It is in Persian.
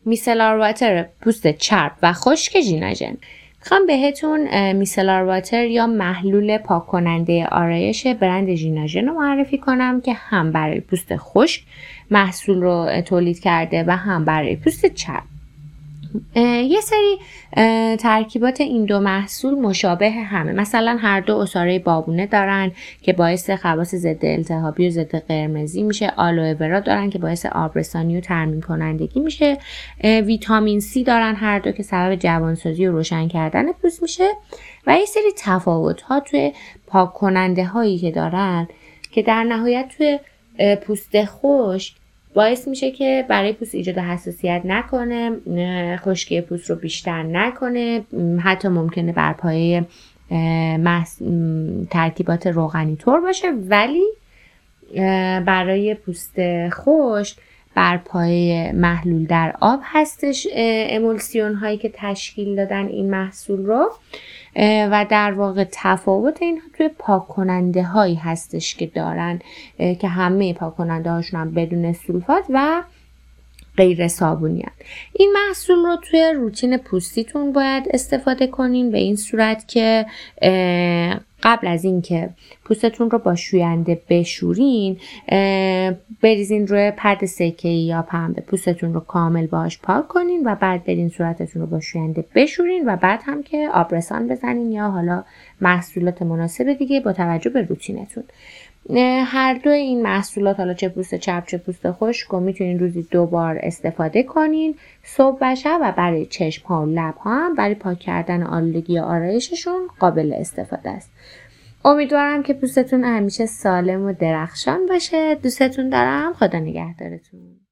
میسلار واتر پوست چرب و خشک ژیناژن. میخوام بهتون میسلار واتر یا محلول پاک کننده آرایش برند ژیناژن رو معرفی کنم که هم برای پوست خشک محصول رو تولید کرده و هم برای پوست چرب. یه سری ترکیبات این دو محصول مشابه همه. مثلا هر دو عصاره بابونه دارن که باعث خواص ضد التهابی و ضد قرمزی میشه. آلوئه ورا دارن که باعث آبرسانی و ترمیم کنندگی میشه. ویتامین C دارن هر دو که سبب جوانسازی و روشن کردن پوست میشه. و یه سری تفاوت ها توی پاک کننده هایی که دارن که در نهایت توی پوست خشک باعث میشه که برای پوست ایجاد حساسیت نکنه، خشکی پوست رو بیشتر نکنه، حتی ممکنه بر پایه ترکیبات روغنی طور باشه، ولی برای پوست خشک بر پایه محلول در آب هستش امولسیون هایی که تشکیل دادن این محصول رو و در واقع تفاوت این توی پاک کننده هایی هستش که دارن که همه پاک کننده هاشون هم بدون سولفات و غیر صابونی هست. این محصول رو توی روتین پوستیتون باید استفاده کنین به این صورت که قبل از این که پوستتون رو با شوینده بشورین بریزین روی پد سکه‌ای یا پنبه، پوستتون رو کامل باهاش پاک کنین و بعد برین صورتتون رو با شوینده بشورین و بعد هم که آبرسان بزنین یا حالا محصولات مناسب دیگه با توجه به روتینتون. هر دو این محصولات، حالا چه پوست چرب چه پوست خشک، رو میتونین روزی 2 بار استفاده کنین، صبح و شب، و برای چشم ها و لب ها هم برای پاک کردن آلودگی آرایششون قابل استفاده است. امیدوارم که پوستتون همیشه سالم و درخشان باشه. دوستتون دارم. خدا نگهدارتون.